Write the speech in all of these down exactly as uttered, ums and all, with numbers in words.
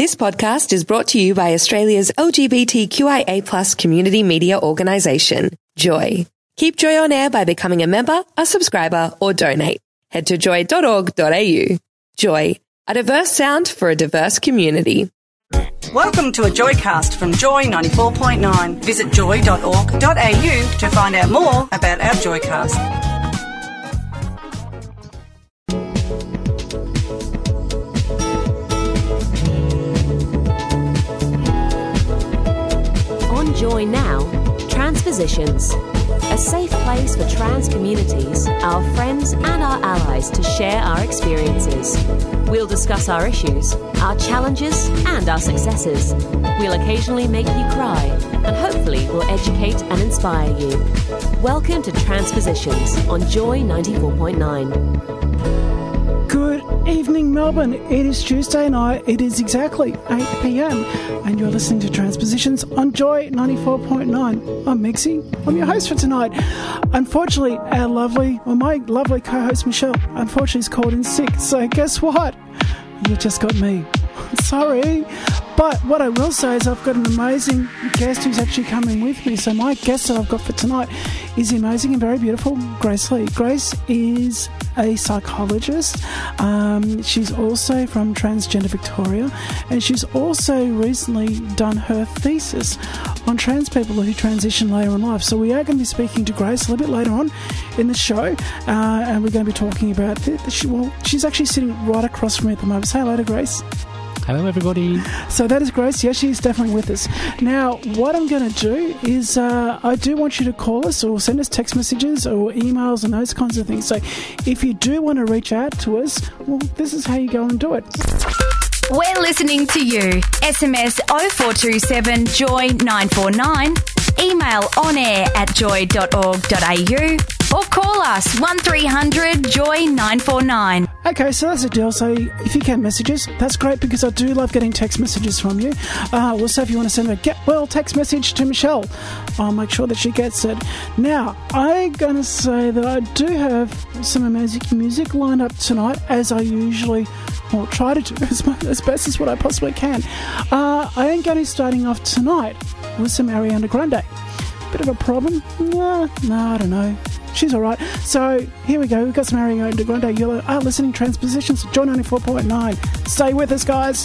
This podcast is brought to you by Australia's L G B T Q I A plus community media organisation, Joy. Keep Joy on air by becoming a member, a subscriber, or donate. Head to joy dot org dot a u. Joy, a diverse sound for a diverse community. Welcome to a Joycast from Joy ninety-four point nine. Visit joy dot org dot a u to find out more about our Joycast. On Joy Now, Transpositions, a safe place for trans communities, our friends and our allies to share our experiences. We'll discuss our issues, our challenges and our successes. We'll occasionally make you cry and hopefully we'll educate and inspire you. Welcome to Transpositions on Joy ninety-four point nine. Good evening, Melbourne. It is Tuesday night. It is exactly eight p.m. and you're listening to Transpositions on Joy ninety-four point nine. I'm Mixie. I'm your host for tonight. Unfortunately, our lovely, or my lovely co-host Michelle, unfortunately is called in sick. So guess what? You just got me. Sorry. But what I will say is I've got an amazing guest who's actually coming with me. So my guest that I've got for tonight is the amazing and very beautiful Grace Lee. Grace is a psychologist. Um, she's also from Transgender Victoria, and she's also recently done her thesis on trans people who transition later in life. So we are going to be speaking to Grace a little bit later on in the show, uh, and we're going to be talking about the, the, she, well, she's actually sitting right across from me at the moment. Say hello to Grace. Hello, everybody. So that is Grace. Yes, she's definitely with us. Now, what I'm going to do is uh, I do want you to call us or send us text messages or emails and those kinds of things. So if you do want to reach out to us, well, this is how you go and do it. We're listening to you. S M S oh four two seven joy nine four nine, email on air at joy dot org dot a u, or call us one three hundred joy nine four nine. Okay, so that's the deal. So if you can message us, that's great because I do love getting text messages from you. Uh, also, if you want to send a get well text message to Michelle, I'll make sure that she gets it. Now, I'm going to say that I do have some amazing music lined up tonight, as I usually well, try to do as, much, as best as what I possibly can. Uh, I am going to be starting off tonight with some Ariana Grande. Bit of a problem? No, no, I don't know. She's all right. So here we go. We've got some Ariana Grande. You are listening to Transpositions at Joy ninety-four point nine. Stay with us, guys.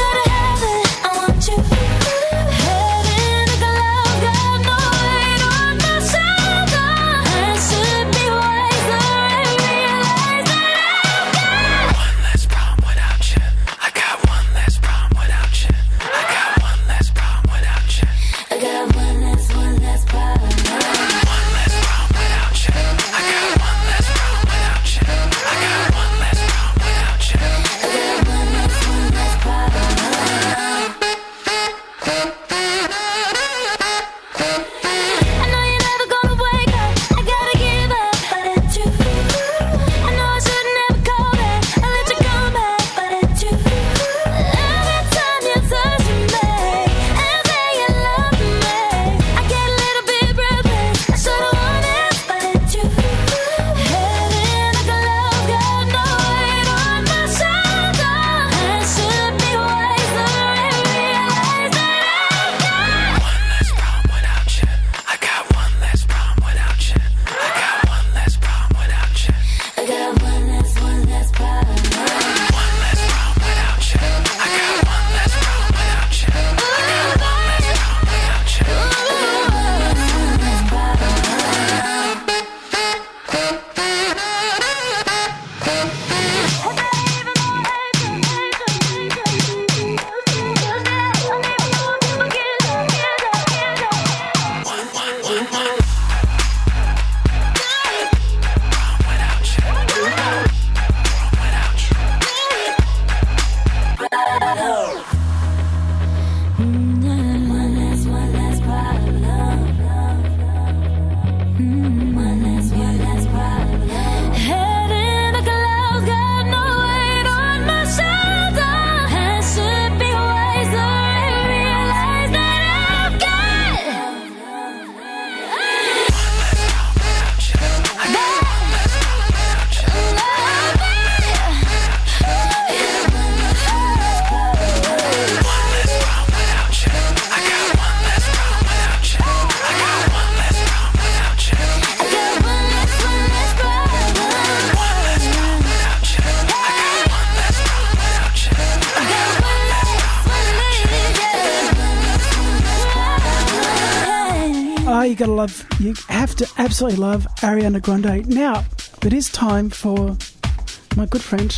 Head in the clouds, got no Ah, you gotta love, you have to absolutely love Ariana Grande. Now, it is time for my good friend,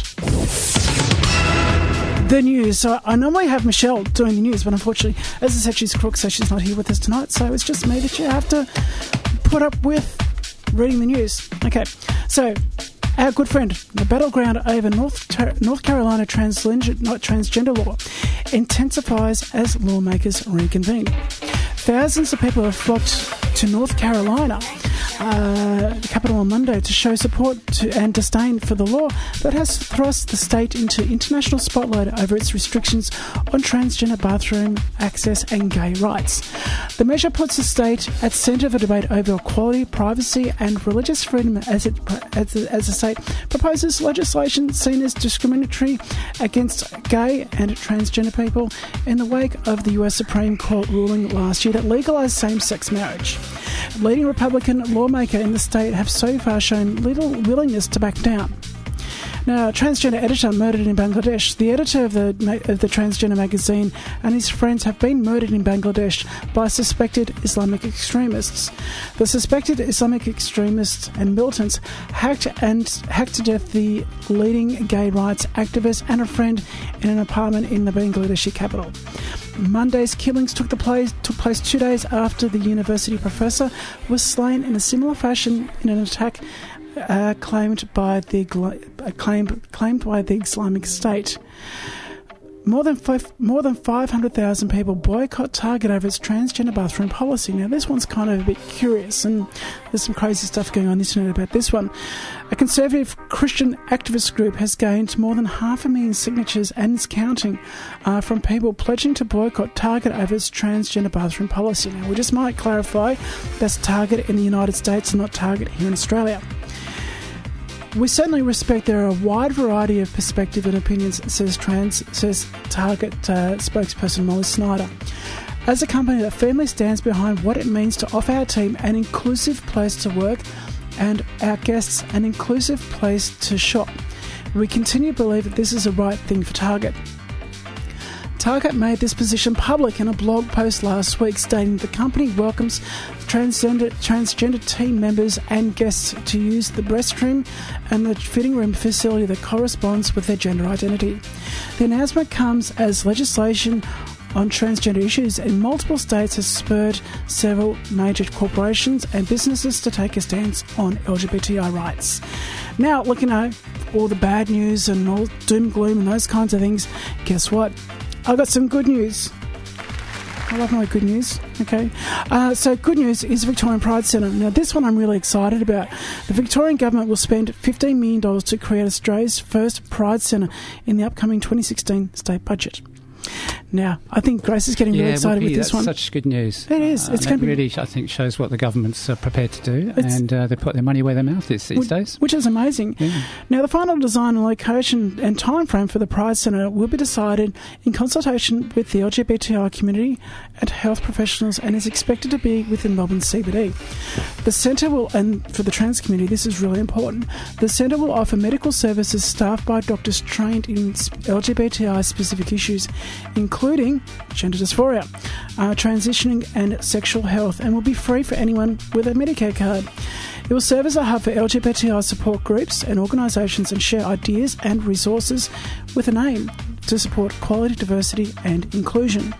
the news. So I normally have Michelle doing the news, but unfortunately, as I said, she's crook, so she's not here with us tonight. So it's just me that you have to put up with reading the news. Okay, so our good friend, the battleground over North Ter- North Carolina transgender, transgender law intensifies as lawmakers reconvene. Thousands of people have flocked to North Carolina, uh, the capital, on Monday to show support to and disdain for the law that has thrust the state into international spotlight over its restrictions on transgender bathroom access and gay rights. The measure puts the state at the centre of a debate over equality, privacy and religious freedom as it as the, as the state proposes legislation seen as discriminatory against gay and transgender people in the wake of the U S Supreme Court ruling last year that legalised same-sex marriage. Leading Republican lawmaker in the state have so far shown little willingness to back down. Now, transgender editor murdered in Bangladesh. The editor of the of the transgender magazine and his friends have been murdered in Bangladesh by suspected Islamic extremists. The suspected Islamic extremists and militants hacked and hacked to death the leading gay rights activist and a friend in an apartment in the Bangladeshi capital. Monday's killings took the place took place two days after the university professor was slain in a similar fashion in an attack uh, claimed by the uh, claimed claimed by the Islamic State. More than five, more than five hundred thousand people boycott Target over its transgender bathroom policy. Now, this one's kind of a bit curious, and there's some crazy stuff going on on the internet about this one. A conservative Christian activist group has gained more than half a million signatures and is counting uh, from people pledging to boycott Target over its transgender bathroom policy. Now, we just might clarify that's Target in the United States and not Target here in Australia. We certainly respect there are a wide variety of perspective and opinions, says trans says Target uh, spokesperson Molly Snyder. As a company that firmly stands behind what it means to offer our team an inclusive place to work and our guests an inclusive place to shop, we continue to believe that this is the right thing for Target. Target made this position public in a blog post last week, stating the company welcomes transgender, transgender team members and guests to use the restroom and the fitting room facility that corresponds with their gender identity. The announcement comes as legislation on transgender issues in multiple states has spurred several major corporations and businesses to take a stance on L G B T I rights. Now, looking at all the bad news and all doom, gloom and those kinds of things, guess what? I've got some good news. I love my good news. Okay. Uh, so good news is Victorian Pride Centre. Now, this one I'm really excited about. The Victorian Government will spend fifteen million dollars to create Australia's first Pride Centre in the upcoming twenty sixteen state budget. Now, I think Grace is getting yeah, really excited be, with this that's one. Such good news. It is. Uh, It's going to be really, I think, shows what the government's uh, prepared to do, It's, and uh, they put their money where their mouth is these which, days. Which is amazing. Yeah. Now, the final design and location and time frame for the Pride Centre will be decided in consultation with the L G B T I community and health professionals, and is expected to be within Melbourne C B D. The centre will, and for the trans community, this is really important, the centre will offer medical services staffed by doctors trained in L G B T I specific issues, including gender dysphoria, uh, transitioning and sexual health, and will be free for anyone with a Medicare card. It will serve as a hub for L G B T I support groups and organisations and share ideas and resources with an aim to support quality, diversity and inclusion,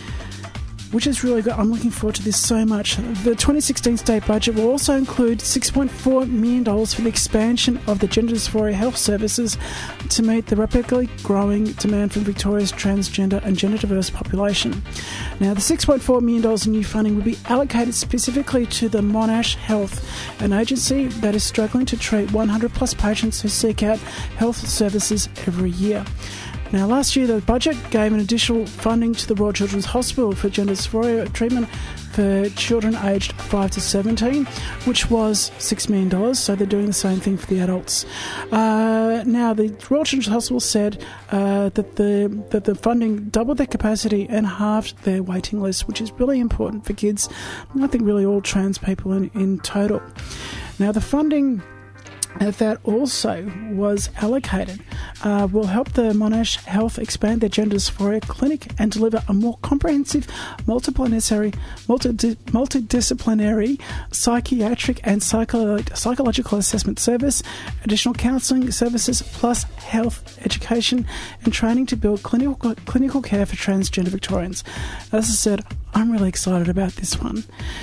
which is really good. I'm looking forward to this so much. The twenty sixteen state budget will also include six point four million dollars for the expansion of the gender dysphoria health services to meet the rapidly growing demand from Victoria's transgender and gender diverse population. Now, the six point four million dollars in new funding will be allocated specifically to the Monash Health, an agency that is struggling to treat one hundred plus patients who seek out health services every year. Now, last year, the budget gave an additional funding to the Royal Children's Hospital for gender dysphoria treatment for children aged five to seventeen, which was six million dollars, so they're doing the same thing for the adults. Uh, now, the Royal Children's Hospital said uh, that the that the funding doubled their capacity and halved their waiting list, which is really important for kids, and I think really all trans people in, in total. Now, the funding that also was allocated uh, will help the Monash Health expand their gender dysphoria clinic and deliver a more comprehensive, multidisciplinary, multi- multidisciplinary psychiatric and psycho- psychological assessment service, additional counselling services, plus health education and training to build clinical clinical care for transgender Victorians. As I said, I'm really excited about this one.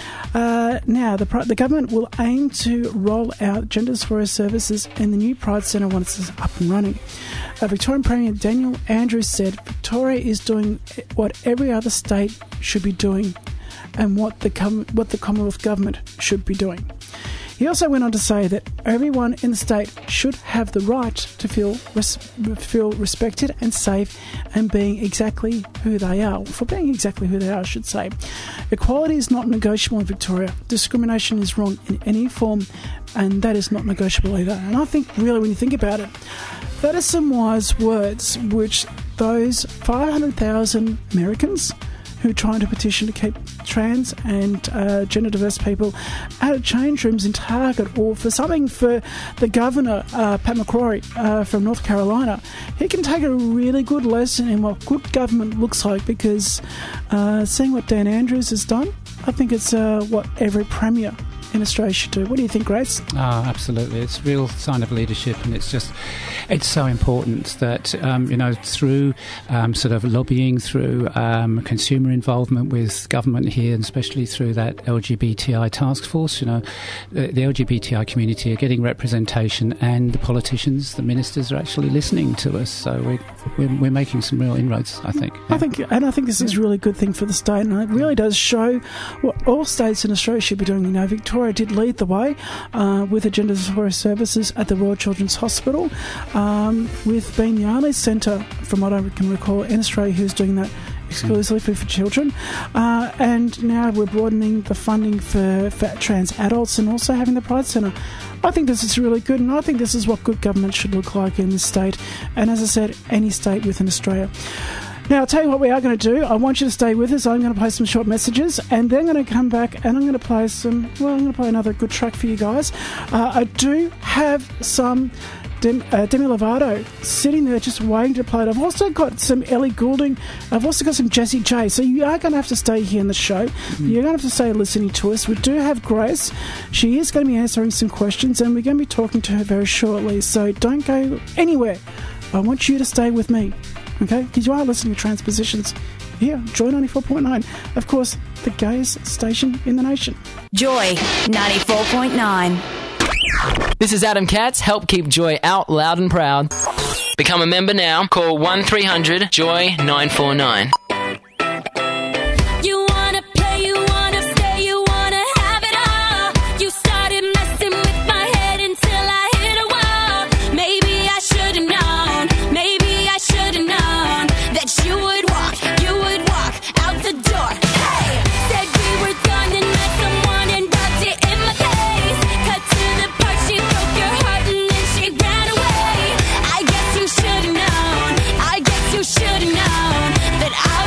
Uh, now, the, the government will aim to roll out gender dysphoria services in the new Pride Centre once it's up and running. Uh, Victorian Premier Daniel Andrews said Victoria is doing what every other state should be doing and what the, com- what the Commonwealth Government should be doing. He also went on to say that everyone in the state should have the right to feel res- feel respected and safe and being exactly who they are. For being exactly who they are, I should say. Equality is not negotiable in Victoria. Discrimination is wrong in any form, and that is not negotiable either. And I think, really, when you think about it, that is some wise words which those five hundred thousand Americans who are trying to petition to keep trans and uh, gender diverse people out of change rooms in Target, or for something for the governor, uh, Pat McCrory uh, from North Carolina. He can take a really good lesson in what good government looks like, because uh, seeing what Dan Andrews has done, I think it's uh, what every premier in Australia should do. What do you think, Grace? Oh, absolutely. It's a real sign of leadership, and it's just, it's so important that, um, you know, through um, sort of lobbying, through um, consumer involvement with government here, and especially through that L G B T I task force, you know, the, the L G B T I community are getting representation, and the politicians, the ministers are actually listening to us. So we, we're, we're making some real inroads, I think. Yeah. I think, and I think this is a really good thing for the state, and it really does show what all states in Australia should be doing. You know, Victoria did lead the way uh, with the gender dysphoria services at the Royal Children's Hospital, um, with being the only centre, from what I can recall, in Australia who's doing that exclusively for children. Uh, and now we're broadening the funding for, for trans adults, and also having the Pride Centre. I think this is really good, and I think this is what good government should look like in this state, and as I said, any state within Australia. Now, I'll tell you what we are going to do. I want you to stay with us. I'm going to play some short messages, and then I'm going to come back and I'm going to play some, well, I'm going to play another good track for you guys. Uh, I do have some Dem, uh, Demi Lovato sitting there just waiting to play it. I've also got some Ellie Goulding. I've also got some Jessie J. So you are going to have to stay here in the show. Mm-hmm. You're going to have to stay listening to us. We do have Grace. She is going to be answering some questions, and we're going to be talking to her very shortly. So don't go anywhere. I want you to stay with me. Okay, because you are listening to Transpositions here, Joy ninety-four point nine. Of course, the gayest station in the nation. Joy ninety-four point nine. This is Adam Katz. Help keep Joy out loud and proud. Become a member now. Call one three hundred joy nine four nine. You wanna play, you wanna stay, you wanna have it all. You started messing with my head until I hit a wall. Maybe I should've known, maybe I should've known that you would walk, you would walk out the door. Hey, said we were done and met someone and rubbed it in my face. Cut to the part, she broke your heart and then she ran away. I guess you should've known, I guess you should've known that I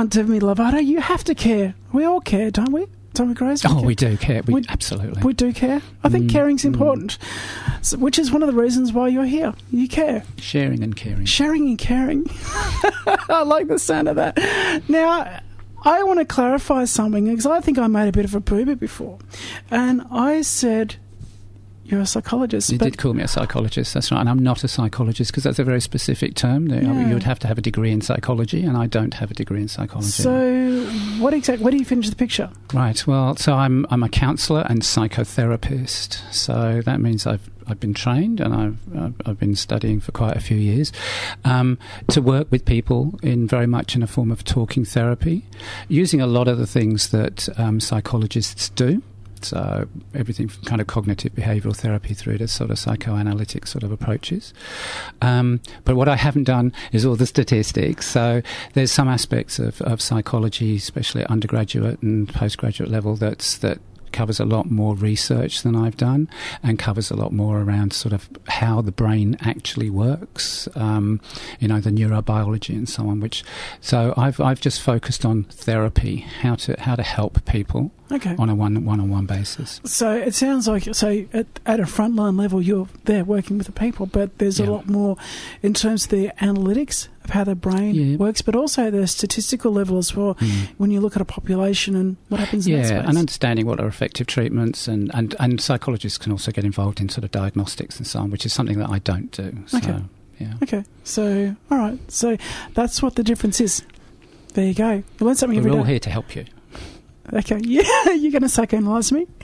on, Demi Lovato. You have to care. We all care, don't we? Don't we, Grace? Oh, care. we do care. We, We- absolutely. We do care. I think Mm, caring's mm. important, so, which is one of the reasons why you're here. You care. Sharing and caring. Sharing and caring. I like the sound of that. Now, I want to clarify something because I think I made a bit of a boo-boo before. And I said, you're a psychologist. You but did call me a psychologist, that's right. And I'm not a psychologist because that's a very specific term. You know, Yeah. You would have to have a degree in psychology, and I don't have a degree in psychology. So, what exactly? Where do you finish the picture? Right. Well, so I'm I'm a counsellor and psychotherapist. So that means I've I've been trained and I've I've, I've been studying for quite a few years um, to work with people in very much in a form of talking therapy, using a lot of the things that um, psychologists do. So everything from kind of cognitive behavioural therapy through to sort of psychoanalytic sort of approaches. Um, but what I haven't done is all the statistics. So there's some aspects of, of psychology, especially at undergraduate and postgraduate level, that's that covers a lot more research than I've done and covers a lot more around sort of how the brain actually works, um, you know, the neurobiology and so on. Which, so I've I've just focused on therapy, how to how to help people Okay. on a one one on one basis. So it sounds like, so at, at a frontline level, you're there working with the people, but there's a Yeah. lot more in terms of the analytics of how the brain Yeah. works, but also the statistical level as well. Mm. When you look at a population and what happens in that Yeah, space. and understanding what are effective treatments, and, and, and psychologists can also get involved in sort of diagnostics and so on, which is something that I don't do. So, Okay. yeah. Okay, so all right, so that's what the difference is. There you go. You learn something We're every all day. here to help you. Okay, yeah, you're going to psychoanalyse me?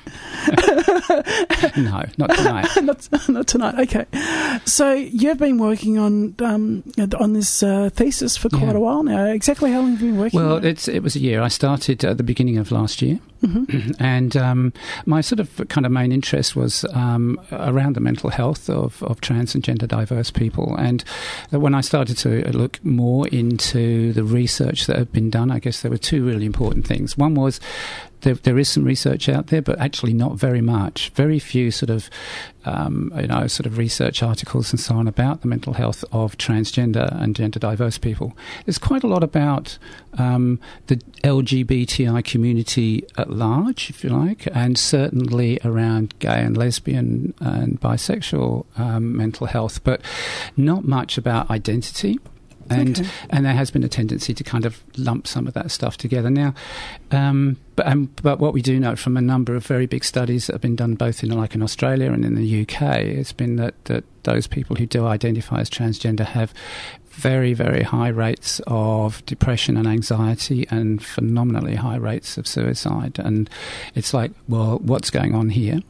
No, not tonight. not, not tonight. Okay, so you've been working on um, on this uh, thesis for quite Yeah. a while now. Exactly how long have you been working? Well, on it? it's it was a year. I started at the beginning of last year, Mhm. and um, my sort of kind of main interest was um, around the mental health of, of trans and gender diverse people. And when I started to look more into the research that had been done, I guess there were two really important things. One was there, there is some research out there, but actually not very much. Very few sort of, um, you know, sort of research articles and so on about the mental health of transgender and gender diverse people. There's quite a lot about um, the L G B T I community at large, if you like, and certainly around gay and lesbian and bisexual um, mental health, but not much about identity. And Okay. and there has been a tendency to kind of lump some of that stuff together now. Um, but um, but what we do know from a number of very big studies that have been done both in like in Australia and in the U K, it's been that, that those people who do identify as transgender have very, very high rates of depression and anxiety and phenomenally high rates of suicide. And it's like, well, what's going on here?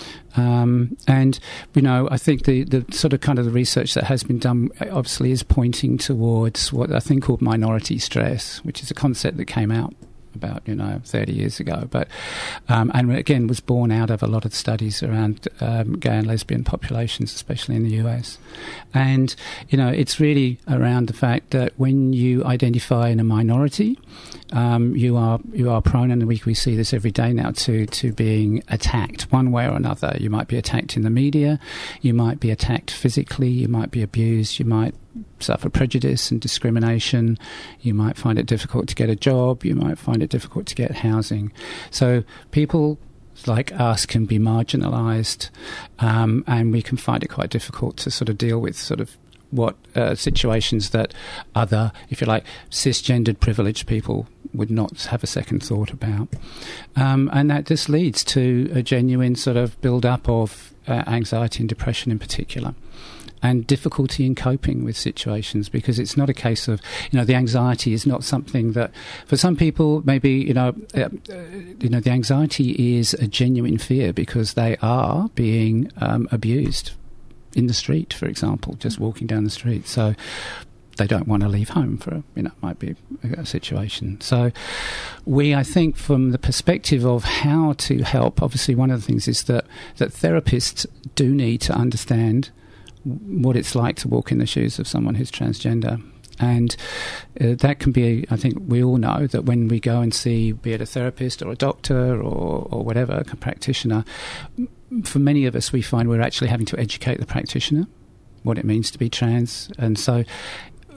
Um, and, you know, I think the, the sort of kind of the research that has been done obviously is pointing towards what I think called minority stress, which is a concept that came out about, you know, thirty years ago. But, um, and again, was born out of a lot of studies around um, gay and lesbian populations, especially in the U S. And, you know, it's really around the fact that when you identify in a minority, um, you are you are prone, and we, we see this every day now, to, to being attacked one way or another. You might be attacked in the media, you might be attacked physically, you might be abused, you might suffer prejudice and discrimination, you might find it difficult to get a job, you might find it difficult to get housing. So people like us can be marginalised, um, and we can find it quite difficult to sort of deal with sort of what uh, situations that other, if you like, cisgendered privileged people would not have a second thought about. Um, and that just leads to a genuine sort of build-up of uh, anxiety and depression in particular, and difficulty in coping with situations, because it's not a case of, you know, the anxiety is not something that, for some people, maybe, you know, uh, uh, you know, the anxiety is a genuine fear because they are being um, abused in the street, for example, just walking down the street. So they don't want to leave home for, a, you know, might be a, a situation. So we, I think, from the perspective of how to help, obviously one of the things is that, that therapists do need to understand what it's like to walk in the shoes of someone who's transgender. And uh, that can be, I think we all know that when we go and see, be it a therapist or a doctor or, or whatever, a practitioner, for many of us, we find we're actually having to educate the practitioner what it means to be trans. And so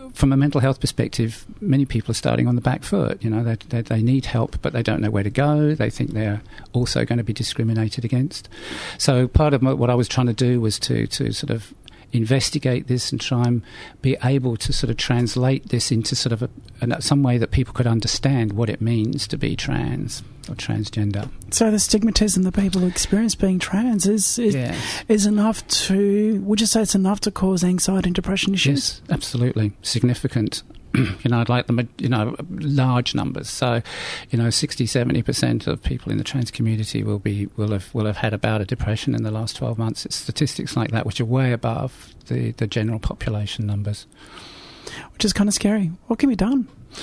from a mental health perspective, many people are starting on the back foot. You know, they, they, they need help, but they don't know where to go. They think they're also going to be discriminated against. So part of what I was trying to do was to, to sort of investigate this and try and be able to sort of translate this into sort of a, a, some way that people could understand what it means to be trans or transgender. So the stigmatism that people experience being trans is is, yes. is enough to, would you say it's enough to cause anxiety and depression issues? Yes, absolutely. Significant. You know, I'd like them, you know, large numbers. So, you know, sixty, seventy percent of people in the trans community will be will have will have had a bout of depression in the last twelve months. It's statistics like that which are way above the, the general population numbers. Which is kind of scary. What can be done?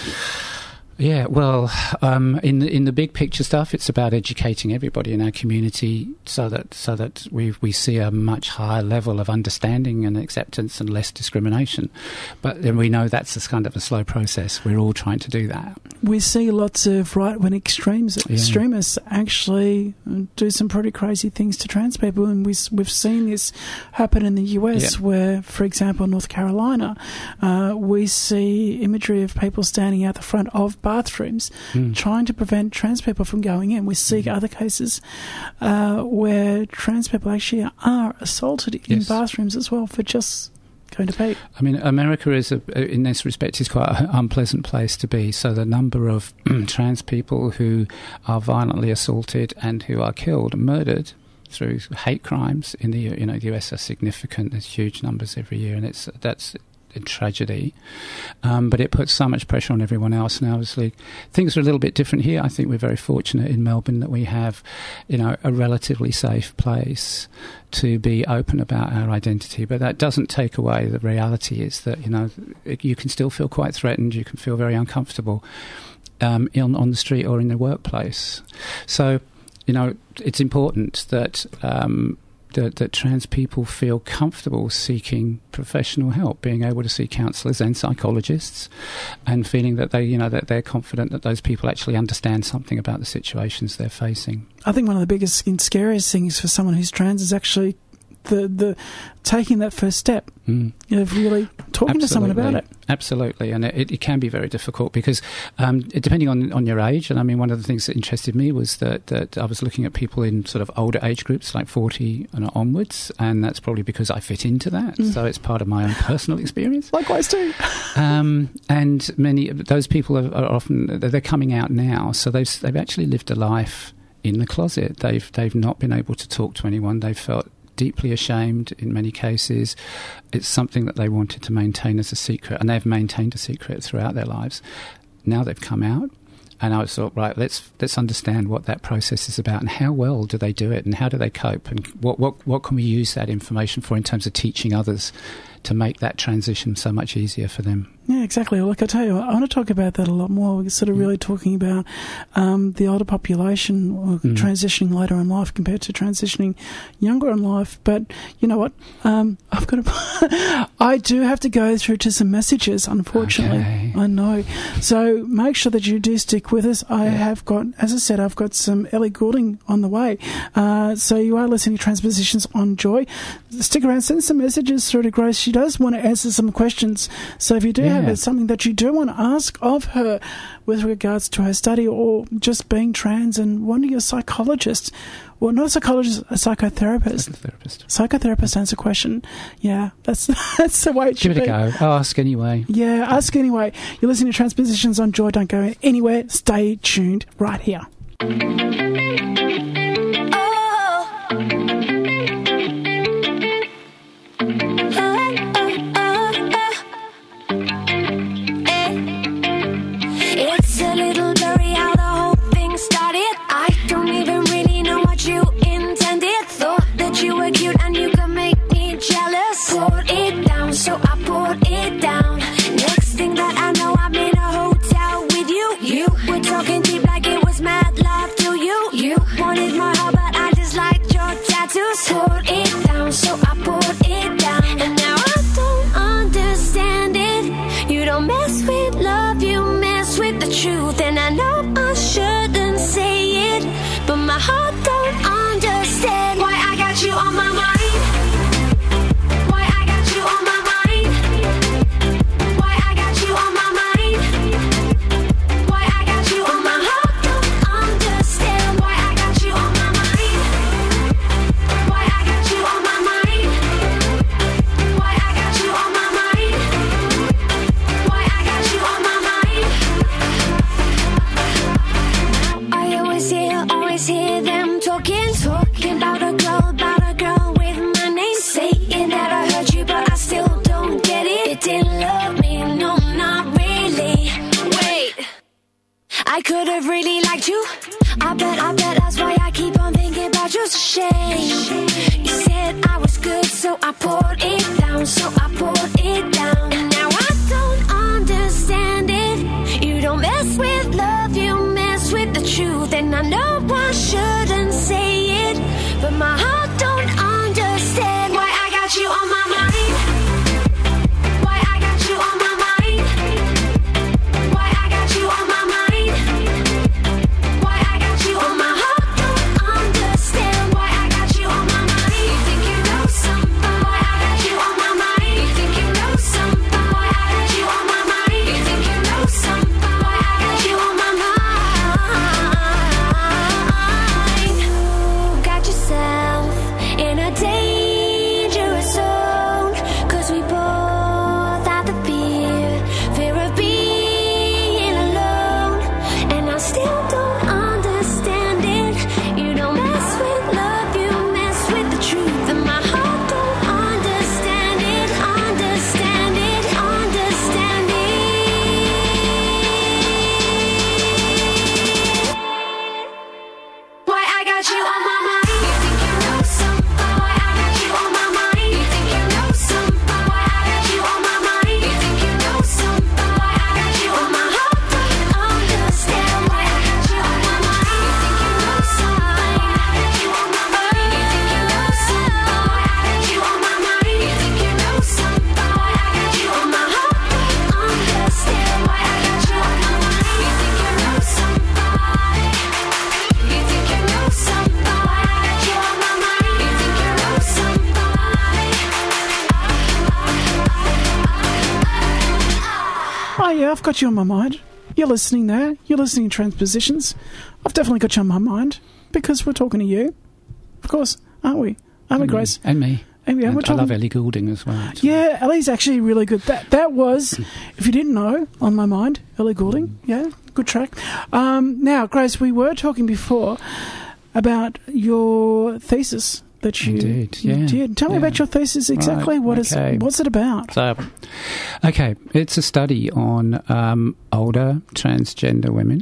Yeah, well, um, in the in the big picture stuff, it's about educating everybody in our community so that so that we we see a much higher level of understanding and acceptance and less discrimination. But then we know that's a kind of a slow process. We're all trying to do that. We see lots of right-wing extremes, Yeah. extremists actually do some pretty crazy things to trans people, and we, we've seen this happen in the U S Yeah. where, for example, North Carolina, uh, we see imagery of people standing out the front of bathrooms Mm. trying to prevent trans people from going in. We see other cases uh, where trans people actually are assaulted in Yes. bathrooms as well for just going to pee. I mean, America is, a, in this respect, is quite an unpleasant place to be. So the number of trans people who are violently assaulted and who are killed, murdered through hate crimes in the you know the U S are significant. There's huge numbers every year, and it's that's a tragedy. Um, but it puts so much pressure on everyone else. And obviously, things are a little bit different here. I think we're very fortunate in Melbourne that we have, you know, a relatively safe place to be open about our identity. But that doesn't take away the reality is that, you know, it, you can still feel quite threatened. You can feel very uncomfortable um, in, on the street or in the workplace. So, you know, it's important that um, That, that trans people feel comfortable seeking professional help, being able to see counsellors and psychologists, and feeling that they, you know, that they're confident that those people actually understand something about the situations they're facing. I think one of the biggest and scariest things for someone who's trans is actually the the taking that first step, Mm. you know, really talking Absolutely. to someone about it. Absolutely, and it, it can be very difficult because um, it, depending on, on your age, and I mean one of the things that interested me was that, that I was looking at people in sort of older age groups like forty and onwards, and that's probably because I fit into that, Mm. so it's part of my own personal experience. Likewise too. Um, and many those people are, are often they're coming out now, so they've they've actually lived a life in the closet. They've they've not been able to talk to anyone. They've felt deeply ashamed in many cases. It's something that they wanted to maintain as a secret, and they've maintained a secret throughout their lives. Now they've come out, and I thought, right, let's let's understand what that process is about and how well do they do it and how do they cope, and what what what can we use that information for in terms of teaching others to make that transition so much easier for them. Yeah, exactly. Like I tell you, I want to talk about that a lot more. We're sort of really talking about um, the older population or Mm. transitioning later in life compared to transitioning younger in life. But you know what? Um, I've got to. I do have to go through to some messages, unfortunately. Okay. I know. So make sure that you do stick with us. I have got, as I said, I've got some Ellie Goulding on the way. Uh, so you are listening to Transpositions on Joy. Stick around, send some messages through to Grace. She does want to answer some questions. So if you do Yeah. have something that you do want to ask of her with regards to her study or just being trans and wanting a psychologist, well, not a psychologist, a psychotherapist. Therapist. Psychotherapist answer a question. Yeah, that's that's the way it should Give it be. a go. Ask anyway. Yeah, ask anyway. You're listening to Transpositions on Joy. Don't go anywhere. Stay tuned right here. It's a little blurry how the whole thing started. I don't even really know what you intended. Thought that you were cute and you could make me jealous. Put it down, so I put it down. Next thing that I know, I'm in a hotel with you. You were talking deep like it was mad love to you. You wanted always hear them talking, talking about a girl, about a girl with my name. Saying that I heard you, but I still don't get it. It didn't love me, no, not really. Wait, I could have really liked you. I bet, I bet that's why I keep on thinking about you. It's a shame. You said I was good, so I poured it down, so I poured it down. And now I don't understand it. You don't mess with love, you mess with the truth. And I know I shouldn't say it, but my heart don't understand why I got you on my mind. Why I got you on my mind. Why I got you on my mind. Why I got you on my heart don't understand why I got you on my mind. You think you know something? Why I got you on my mind. You think you know something? Why I got you on my mind. You think you know something? Why I got you on my mind. Got yourself in a dangerous zone, 'cause we both have the fear, fear of being alone. And I still don't understand it. You don't mess with love, you mess with the truth. And my heart don't understand it, understand it, understand it. Why I got you on my mind. You think you know something? Why I got you on my mind. You think you know something? Why I got you on my mind. You think you know something? Why I got you on my heart don't understand why I got you on my mind. You think you know something? Why I got you on my mind. You think you know something? Why I got you on my mind. You think you know something? Why I got you on my heart don't understand why I got you on my mind. You think you know something? You think you know something? Why I got you on my mind. You think you know something? Oh, yeah, I've got you on my mind. You're listening there. You're listening to Transpositions. I've definitely got you on my mind because we're talking to you. Of course, aren't we? Aren't we, Grace? And me. And, yeah, And we're I talking- love Ellie Goulding as well. Yeah, Ellie's actually really good. That that was, if you didn't know, On My Mind, Ellie Goulding. Yeah, good track. Um, now, Grace, we were talking before about your thesis that you, Indeed, you yeah, did. Tell me yeah. about your thesis exactly. Right, What is okay. what's it about? So, okay, it's a study on um, older transgender women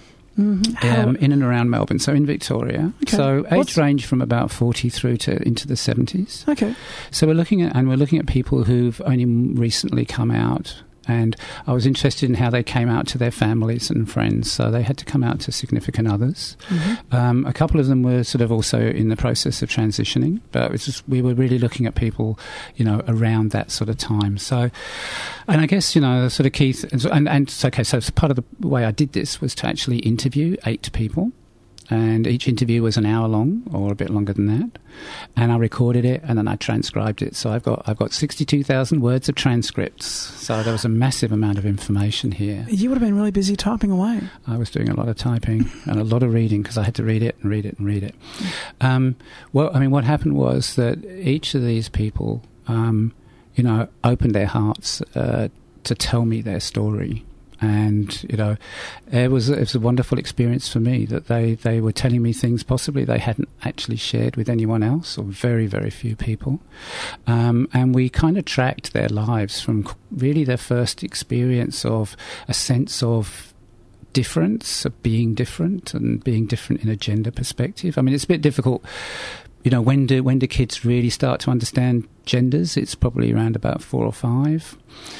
How- um, in and around Melbourne, so in Victoria. Okay. So age What's- range from about forty through to into the seventies. Okay. So we're looking at, and we're looking at people who've only recently come out. And I was interested in how they came out to their families and friends. So they had to come out to significant others. Mm-hmm. Um, a couple of them were sort of also in the process of transitioning, but it was just, we were really looking at people, you know, around that sort of time. So, and I guess, you know, the sort of key, th- and, and it's okay, so part of the way I did this was to actually interview eight people. And each interview was an hour long, or a bit longer than that. And I recorded it, and then I transcribed it. So I've got I've got sixty-two thousand words of transcripts. So there was a massive amount of information here. You would have been really busy typing away. I was doing a lot of typing and a lot of reading because I had to read it and read it and read it. Um, well, I mean, what happened was that each of these people, um, you know, opened their hearts uh, to tell me their story. And, you know, it was, it was a wonderful experience for me that they, they were telling me things possibly they hadn't actually shared with anyone else, or very, very few people. Um, and we kind of tracked their lives from really their first experience of a sense of difference, of being different and being different in a gender perspective. I mean, it's a bit difficult. You know, when do when do kids really start to understand genders? It's probably around about four or five.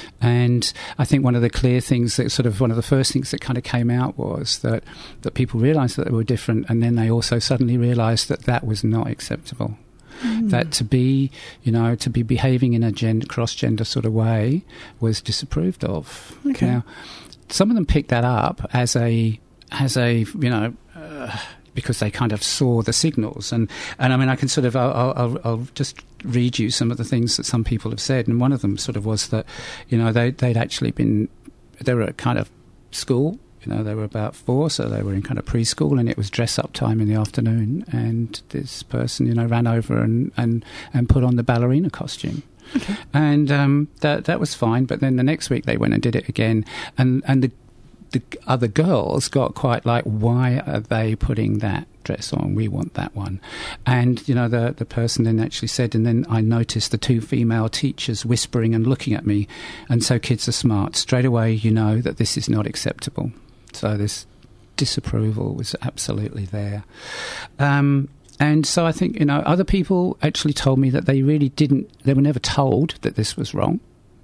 And I think one of the clear things that sort of one of the first things that kind of came out was that, that people realised that they were different, and then they also suddenly realised that that was not acceptable. Mm. That to be, you know, to be behaving in a gender, cross-gender sort of way was disapproved of. Okay. Now, some of them picked that up as a, as a, you know, uh, because they kind of saw the signals. And, and I mean, I can sort of, I'll, I'll, I'll just read you some of the things that some people have said. And one of them sort of was that, you know, they, they'd actually been, they were at kind of school, you know, they were about four, so they were in kind of preschool, and it was dress-up time in the afternoon. And this person, you know, ran over and, and, and put on the ballerina costume. Okay. And um, that that was fine. But then the next week they went and did it again. And, and the the other girls got quite like, why are they putting that dress on? We want that one. And, you know, the, the person then actually said, and then I noticed the two female teachers whispering and looking at me. And so kids are smart. Straight away, you know that this is not acceptable. So this disapproval was absolutely there. Um, and so I think, you know, other people actually told me that they really didn't, they were never told that this was wrong.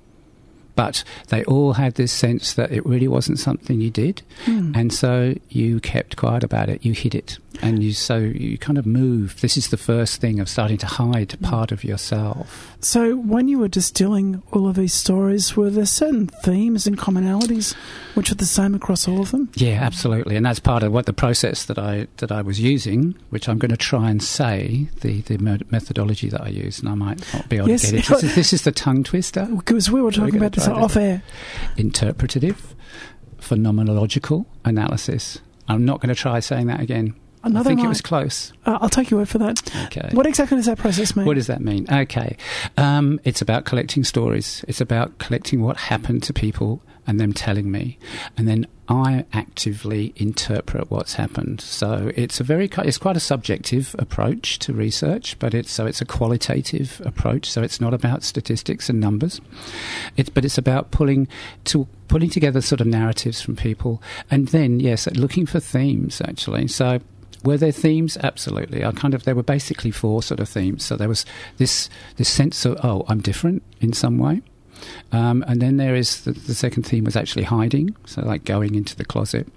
But they all had this sense that it really wasn't something you did. Mm. And so you kept quiet about it. You hid it. And you so you kind of moved. This is the first thing of starting to hide mm. part of yourself. So when you were distilling all of these stories, were there certain themes and commonalities which are the same across all of them? Yeah, absolutely. And that's part of what the process that I that I was using, which I'm going to try and say, the, the methodology that I use, and I might not be able yes. to get it. This is, this is the tongue twister. Because we were talking about this off air. Interpretative, phenomenological analysis. I'm not going to try saying that again. Another I think might. It was close. Uh, I'll take your word for that. Okay. What exactly does that process mean? What does that mean? Okay. Um, it's about collecting stories. It's about collecting what happened to people and them telling me. And then I actively interpret what's happened. So it's a very, it's quite a subjective approach to research, but it's, so it's a qualitative approach. So it's not about statistics and numbers. It's, but it's about pulling to, pulling together sort of narratives from people. And then, yes, looking for themes actually. So, were there themes? Absolutely. I kind of there were basically four sort of themes. So there was this this sense of, oh, I'm different in some way, um, and then there is the, the second theme was actually hiding. So like going into the closet,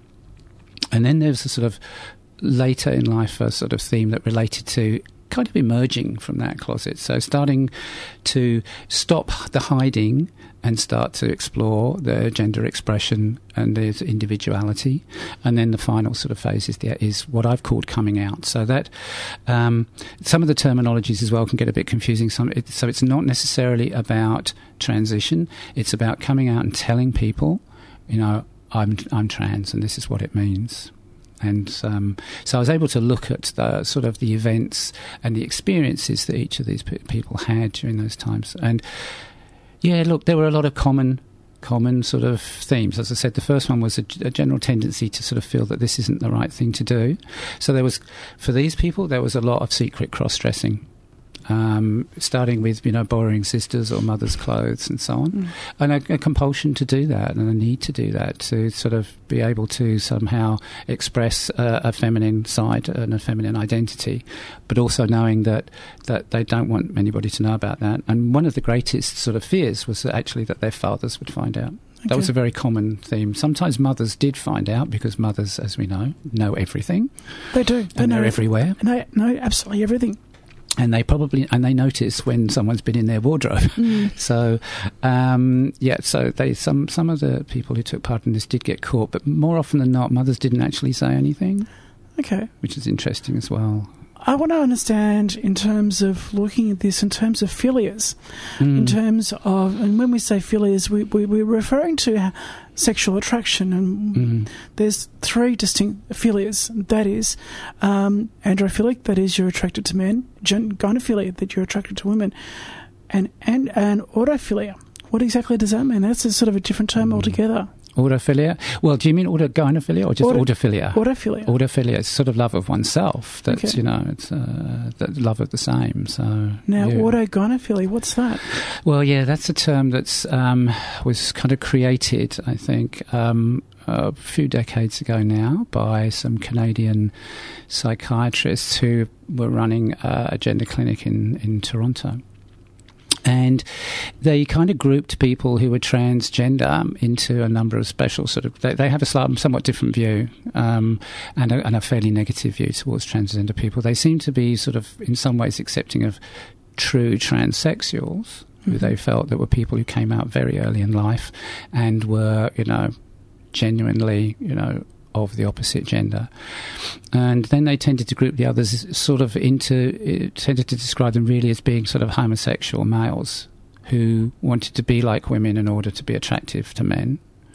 and then there's a sort of later in life a sort of theme that related to kind of emerging from that closet. So starting to stop the hiding and start to explore the gender expression and the individuality. And then the final sort of phase is, the, is what I've called coming out. So that um, some of the terminologies as well can get a bit confusing. Some, it, so it's not necessarily about transition. It's about coming out and telling people, you know, I'm, I'm trans and this is what it means. And um, so I was able to look at the sort of the events and the experiences that each of these p- people had during those times. And yeah, look, there were a lot of common common sort of themes. As I said, the first one was a, a general tendency to sort of feel that this isn't the right thing to do. So there was, for these people, there was a lot of secret cross-dressing. Um, starting with, you know, borrowing sisters' or mother's clothes and so on. Mm. And a, a compulsion to do that and a need to do that to sort of be able to somehow express a, a feminine side and a feminine identity, but also knowing that, that they don't want anybody to know about that. And one of the greatest sort of fears was that actually that their fathers would find out. Okay. That was a very common theme. Sometimes mothers did find out because mothers, as we know, know everything. They do. They and know they're everywhere. And they know absolutely everything. And they probably and they notice when someone's been in their wardrobe. Mm. So, um, yeah. So they some some of the people who took part in this did get caught, but more often than not, mothers didn't actually say anything. Okay, which is interesting as well. I want to understand in terms of looking at this in terms of philias, mm. in terms of, and when we say philias, we, we, we're referring to sexual attraction, and mm. there's three distinct philias. That is um, androphilic, that is you're attracted to men, gynophilia, that you're attracted to women, and, and, and autophilia. What exactly does that mean? That's a sort of a different term mm. altogether. Autophilia? Well, do you mean autogynephilia or just Auto, autophilia? Autophilia. Autophilia is sort of love of oneself. That's, okay. you know, it's uh, the love of the same. So now, yeah. autogynephilia, what's that? Well, yeah, that's a term that's um, was kind of created, I think, um, a few decades ago now by some Canadian psychiatrists who were running uh, a gender clinic in, in Toronto. And they kind of grouped people who were transgender into a number of special sort of... They, they have a somewhat different view um, and, a, and a fairly negative view towards transgender people. They seem to be sort of, in some ways, accepting of true transsexuals, mm-hmm. who they felt that were people who came out very early in life and were, you know, genuinely, you know, of the opposite gender. And then they tended to group the others sort of into, tended to describe them really as being sort of homosexual males who wanted to be like women in order to be attractive to men.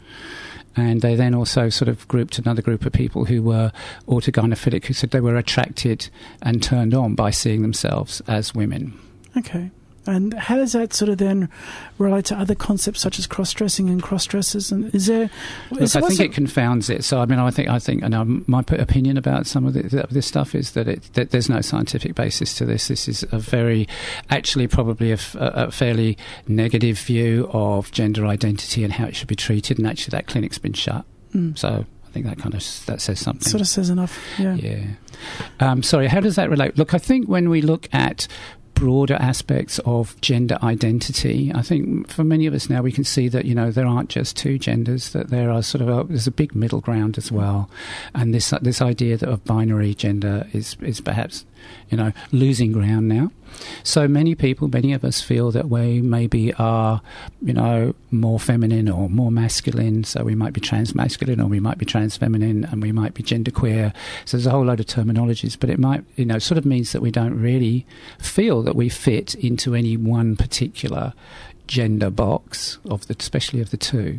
And they then also sort of grouped another group of people who were autogynephilic, who said they were attracted and turned on by seeing themselves as women. Okay. And how does that sort of then relate to other concepts such as cross-dressing and cross-dressers? And is there? Is Look, I think it, it confounds it. So I mean, I think I think, and um, my p- opinion about some of the, this stuff is that it that there's no scientific basis to this. This is a very, actually, probably a, f- a fairly negative view of gender identity and how it should be treated. And actually, that clinic's been shut. Mm. So I think that kind of that says something. Sort of says enough. Yeah. Yeah. Um, sorry. How does that relate? Look, I think when we look at broader aspects of gender identity, I think for many of us now we can see that, you know, there aren't just two genders, that there are sort of a, there's a big middle ground as well, and this this idea that of binary gender is is perhaps, you know, losing ground now. So many people, many of us feel that we maybe are, you know, more feminine or more masculine. So we might be trans-masculine or we might be trans-feminine and we might be genderqueer. So there's a whole load of terminologies, but it might, you know, sort of means that we don't really feel that we fit into any one particular gender box, of the, especially of the two.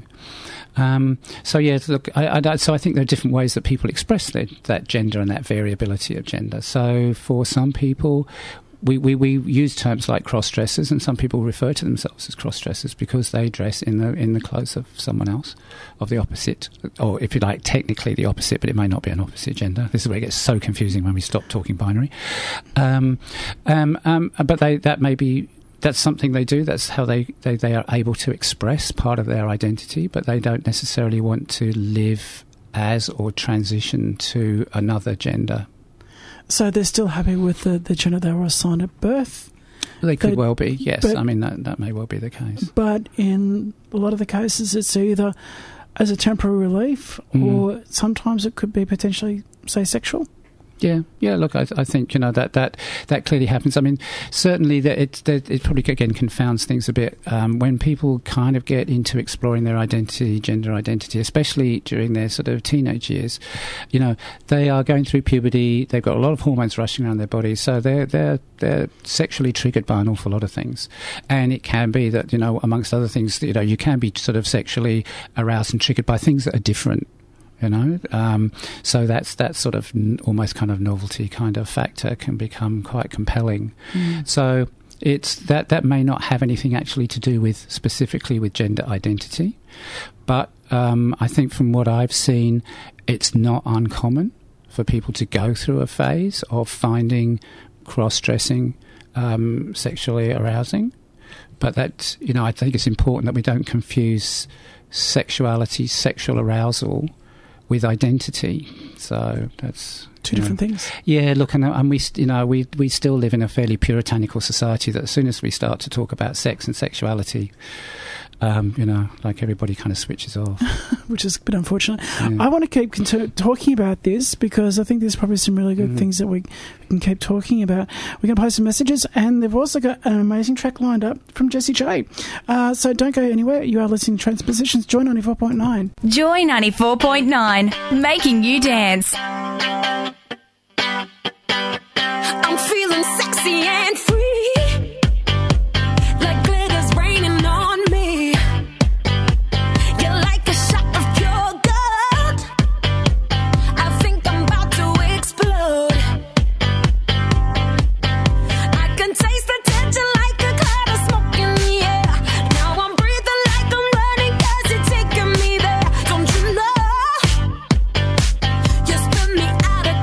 Um, so yeah, look, I, I, so I think there are different ways that people express their, that gender and that variability of gender. So for some people, we, we, we use terms like cross-dressers, and some people refer to themselves as cross-dressers because they dress in the in the clothes of someone else, of the opposite, or if you like, technically the opposite, but it may not be an opposite gender. This is where it gets so confusing when we stop talking binary. Um, um, um, but they, that may be... That's something they do. That's how they, they, they are able to express part of their identity, but they don't necessarily want to live as or transition to another gender. So they're still happy with the, the gender they were assigned at birth? They could but, well be, yes. But, I mean, that, that may well be the case. But in a lot of the cases, it's either as a temporary relief mm. or sometimes it could be potentially, say, sexual. Yeah, yeah. Look, I, I think, you know, that, that, that clearly happens. I mean, certainly that it that it probably again confounds things a bit um, when people kind of get into exploring their identity, gender identity, especially during their sort of teenage years. You know, they are going through puberty. They've got a lot of hormones rushing around their bodies, so they're they're they're sexually triggered by an awful lot of things. And it can be that, you know, amongst other things, you know, you can be sort of sexually aroused and triggered by things that are different. You know, um, so that's that sort of n- almost kind of novelty kind of factor can become quite compelling. Mm. So it's that that may not have anything actually to do with specifically with gender identity, but um, I think from what I've seen, it's not uncommon for people to go through a phase of finding cross-dressing um, sexually arousing. But that, you know, I think it's important that we don't confuse sexuality, sexual arousal, with identity. So that's two different know, things. Yeah, look, and, and we, you know, we we still live in a fairly puritanical society that as soon as we start to talk about sex and sexuality, um, you know, like everybody kind of switches off, which is a bit unfortunate. Yeah. I want to keep cont- talking about this because I think there's probably some really good mm-hmm. things that we can keep talking about. We're going to post some messages, and they've also got an amazing track lined up from Jessie J. Uh, so don't go anywhere. You are listening to Transpositions, Joy ninety-four point nine. Joy ninety-four point nine, making you dance. I'm feeling sexy and free. Out of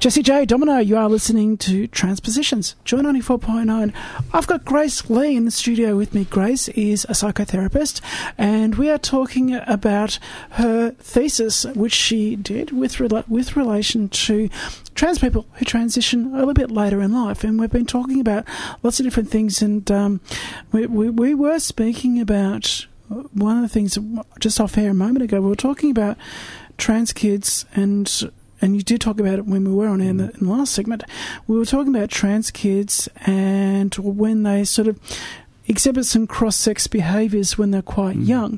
Jessie J, Domino, you are listening to Transpositions, Joy ninety-four point nine. I've got Grace Lee in the studio with me. Grace is a psychotherapist, and we are talking about her thesis, which she did with rela- with relation to trans people who transition a little bit later in life. And we've been talking about lots of different things, and um, we, we, we were speaking about one of the things just off air a moment ago. We were talking about trans kids, and and you did talk about it when we were on air in the, in the last segment. We were talking about trans kids and when they sort of exhibit some cross-sex behaviours when they're quite mm. young.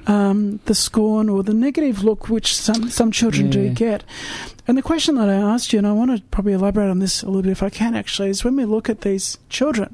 Um, the scorn or the negative look which some, some children yeah. do get. And the question that I asked you, and I want to probably elaborate on this a little bit if I can actually, is when we look at these children,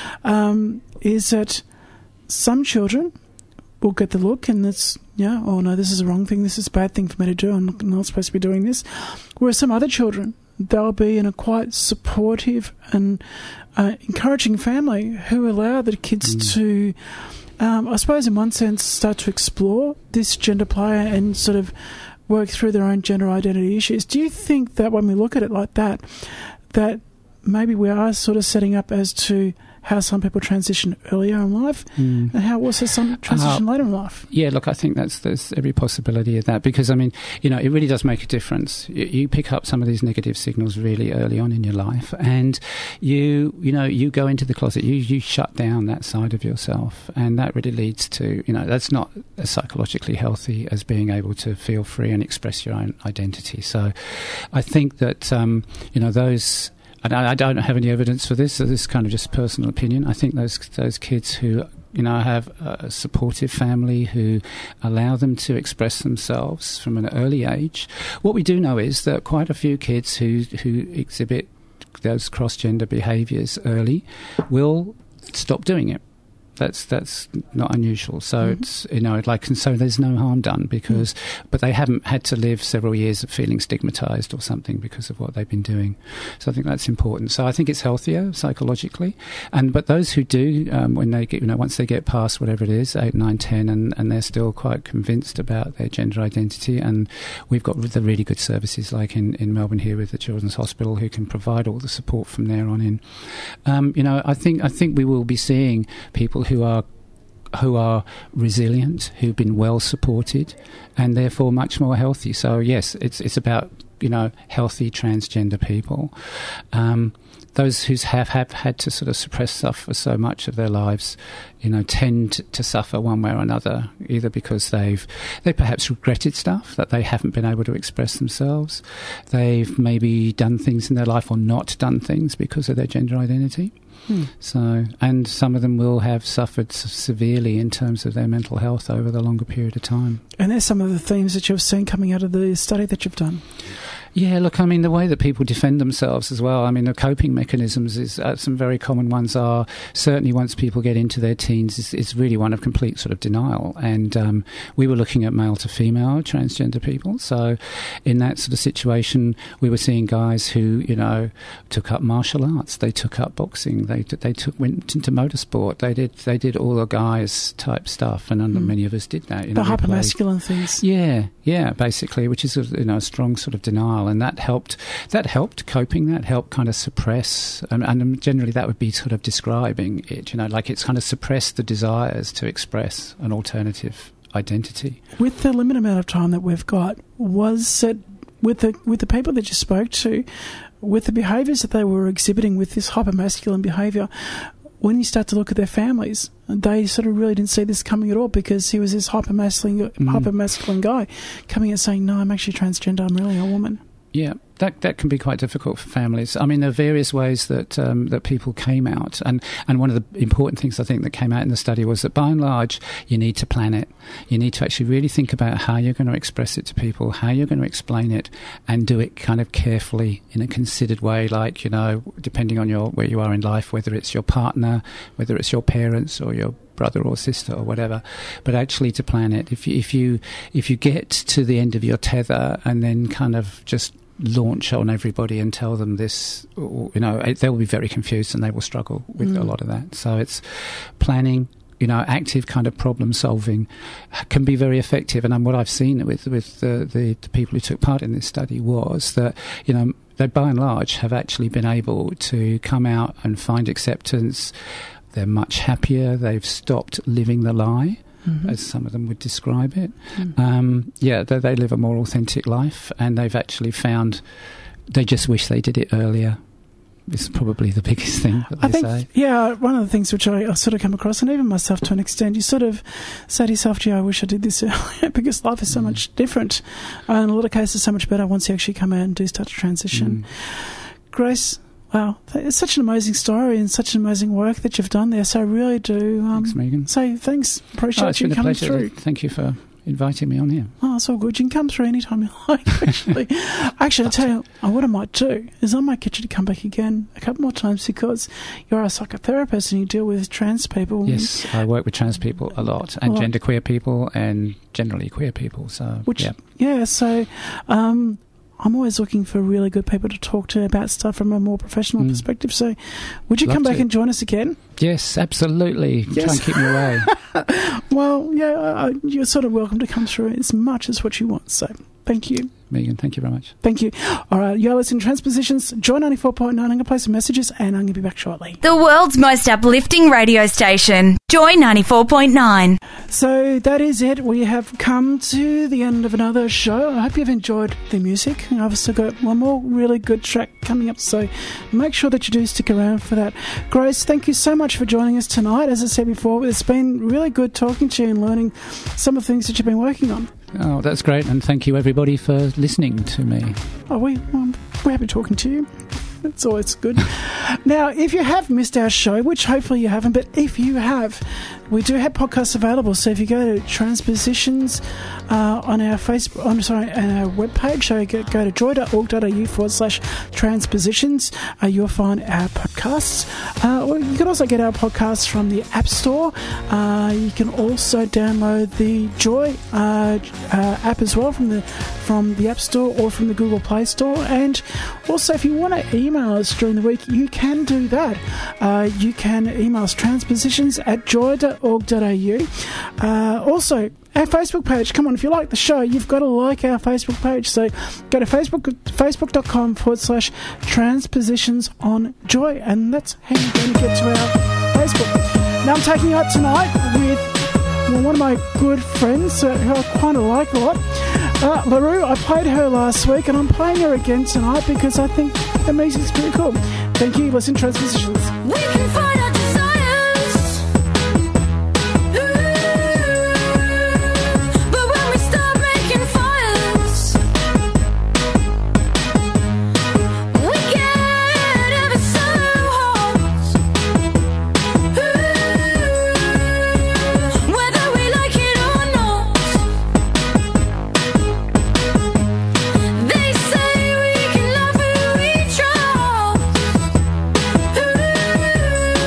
um, is that some children will get the look and it's, yeah, oh no, this is a wrong thing, this is a bad thing for me to do, I'm not supposed to be doing this. Whereas some other children, they'll be in a quite supportive and uh, encouraging family who allow the kids mm. to, um, I suppose in one sense, start to explore this gender play and sort of work through their own gender identity issues. Do you think that when we look at it like that, that maybe we are sort of setting up as to how some people transition earlier in life mm. and how also some transition uh, later in life? Yeah, look, I think that's there's every possibility of that because, I mean, you know, it really does make a difference. You, you pick up some of these negative signals really early on in your life and you, you know, you go into the closet, you, you shut down that side of yourself and that really leads to, you know, that's not as psychologically healthy as being able to feel free and express your own identity. So I think that, um, you know, those... And I don't have any evidence for this, so this is kind of just personal opinion. I think those those kids who, you know, have a supportive family who allow them to express themselves from an early age. What we do know is that quite a few kids who, who exhibit those cross-gender behaviours early will stop doing it. That's that's not unusual. So mm-hmm. it's, you know, like, and so there's no harm done because, mm. but they haven't had to live several years of feeling stigmatised or something because of what they've been doing. So I think that's important. So I think it's healthier psychologically. And but those who do, um, when they get, you know, once they get past whatever it is, eight, nine, ten, and, and they're still quite convinced about their gender identity, and we've got the really good services like in, in Melbourne here with the Children's Hospital who can provide all the support from there on in. Um, you know, I think I think we will be seeing people who are who are resilient, who've been well supported, and therefore much more healthy. So yes, it's it's about, you know, healthy transgender people. Um, those who have, have had to sort of suppress stuff for so much of their lives, you know, tend to suffer one way or another, either because they've they perhaps regretted stuff that they haven't been able to express themselves. They've maybe done things in their life or not done things because of their gender identity. Hmm. So, and some of them will have suffered severely in terms of their mental health over the longer period of time. And there's some of the themes that you've seen coming out of the study that you've done. Yeah, look, I mean, the way that people defend themselves as well, I mean, the coping mechanisms, is uh, some very common ones are, certainly once people get into their teens, it's, it's really one of complete sort of denial. And um, we were looking at male to female transgender people. So in that sort of situation, we were seeing guys who, you know, took up martial arts, they took up boxing, they they took went into motorsport, they did they did all the guys type stuff, and mm. many of us did that. You the know, hypermasculine things. Yeah, yeah, basically, which is a, you know, a strong sort of denial. And that helped that helped coping, that helped kind of suppress, and, and generally that would be sort of describing it, you know, like it's kind of suppressed the desires to express an alternative identity. With the limited amount of time that we've got, was it with the with the people that you spoke to, with the behaviours that they were exhibiting with this hypermasculine behaviour, when you start to look at their families, they sort of really didn't see this coming at all because he was this hypermasculine, mm. hypermasculine guy coming and saying, no, I'm actually transgender, I'm really a woman. Yeah, that that can be quite difficult for families. I mean, there are various ways that um, that people came out, and, and one of the important things I think that came out in the study was that by and large, you need to plan it. You need to actually really think about how you're going to express it to people, how you're going to explain it, and do it kind of carefully in a considered way, like, you know, depending on your where you are in life, whether it's your partner, whether it's your parents or your brother or sister or whatever, but actually to plan it. If you, if you if you get to the end of your tether and then kind of just launch on everybody and tell them this, you know, they will be very confused and they will struggle with mm. a lot of that. So it's planning, you know, active kind of problem solving can be very effective. And what I've seen with with the, the, the people who took part in this study was that, you know, they by and large have actually been able to come out and find acceptance. They're much happier. They've stopped living the lie, mm-hmm. as some of them would describe it. Mm. Um, yeah, they, they live a more authentic life, and they've actually found they just wish they did it earlier. It's probably the biggest thing that they I think, say. Yeah, one of the things which I, I sort of come across, and even myself to an extent, you sort of say to yourself, gee, I wish I did this earlier, because life is so mm. much different. And in a lot of cases, so much better once you actually come out and do start to transition. Mm. Grace, wow, it's such an amazing story and such an amazing work that you've done there. So I really do um, thanks, Megan. say thanks. Appreciate oh, it's you been coming a pleasure. through. Thank you for inviting me on here. Oh, it's all good. You can come through anytime you like, actually. Actually, I'll tell you, oh, what I might do is I might get you to come back again a couple more times, because you're a psychotherapist and you deal with trans people. Yes, I work with trans people a lot, and a lot. genderqueer people, and generally queer people. So, Which, yeah. yeah, so um, I'm always looking for really good people to talk to about stuff from a more professional mm. perspective. So would you Love come back to. and join us again? Yes, absolutely. Yes. Try and keep me away. Well, yeah, uh, you're sort of welcome to come through as much as what you want. So thank you. Megan, thank you very much. Thank you. All right, you're listening to Transpositions, Joy ninety-four point nine. I'm going to play some messages and I'm going to be back shortly. The world's most uplifting radio station, Joy ninety-four point nine. So that is it. We have come to the end of another show. I hope you've enjoyed the music. I've also got one more really good track coming up, so make sure that you do stick around for that. Grace, thank you so much for joining us tonight. As I said before, it's been really good talking to you and learning some of the things that you've been working on. Oh, that's great, and thank you everybody for listening to me. Oh, we, um, we're happy talking to you. It's always good. Now, if you have missed our show, which hopefully you haven't, but if you have, we do have podcasts available. So if you go to Transpositions uh, on our Facebook, I'm sorry, on our webpage, so go, go to joy.org.au forward slash transpositions, uh, you'll find our podcasts. Uh, or you can also get our podcasts from the App Store. Uh, you can also download the Joy uh, uh, app as well from the from the App Store or from the Google Play Store. And also, if you want to email us during the week, you can do that. Uh, you can email us transpositions at joy.org.au. Uh, also, our Facebook page. Come on, if you like the show, you've got to like our Facebook page. So go to Facebook, facebook.com forward slash transpositions on Joy, and that's how you're going to get to our Facebook. Now I'm taking you out tonight with well, one of my good friends uh, who I kind of like a lot. Uh, LaRue, I played her last week, and I'm playing her again tonight because I think the music's pretty cool. Thank you. Listen to Transpositions. We can find our desires. Ooh, but when we start making fires, we get ever so hot. Ooh, whether we like it or not. They say we can love who we trust. Ooh,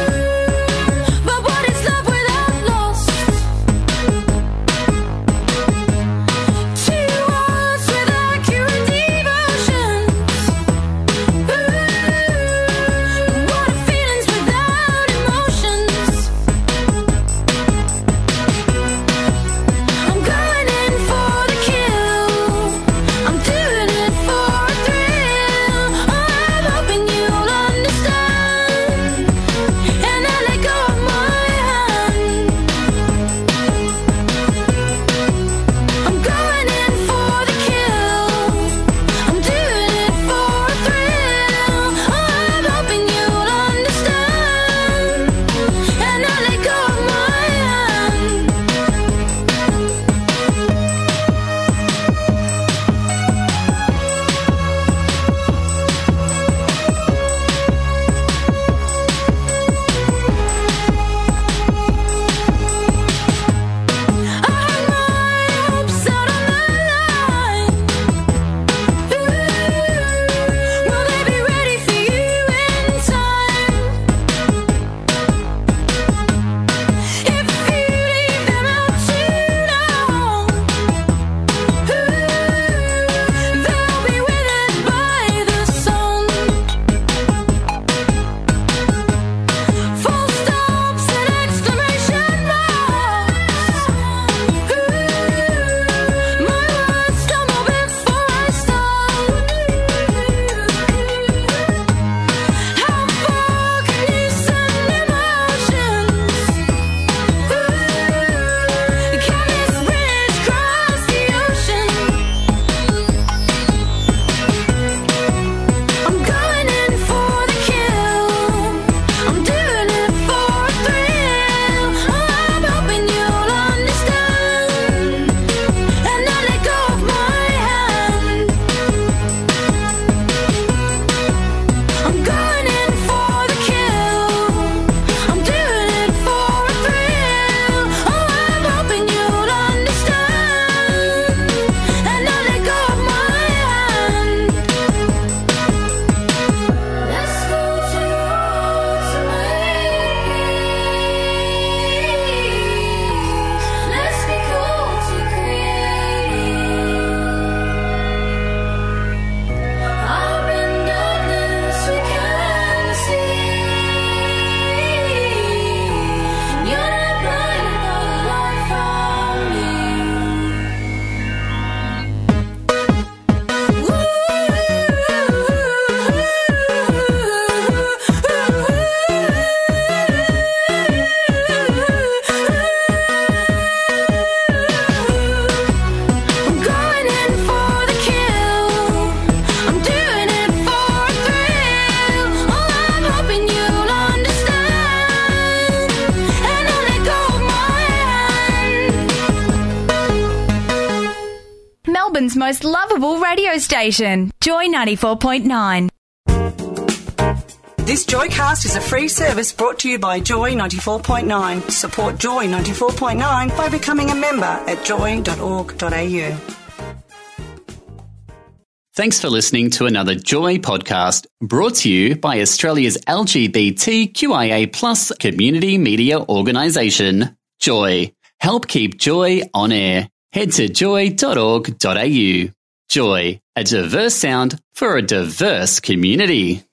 Melbourne's most lovable radio station, Joy ninety-four point nine. This Joycast is a free service brought to you by Joy ninety-four point nine. Support Joy ninety-four point nine by becoming a member at joy dot org dot a u. Thanks for listening to another Joy podcast brought to you by Australia's L G B T Q I A plus community media organisation, Joy. Help keep Joy on air. Head to joy dot org dot a u. Joy, a diverse sound for a diverse community.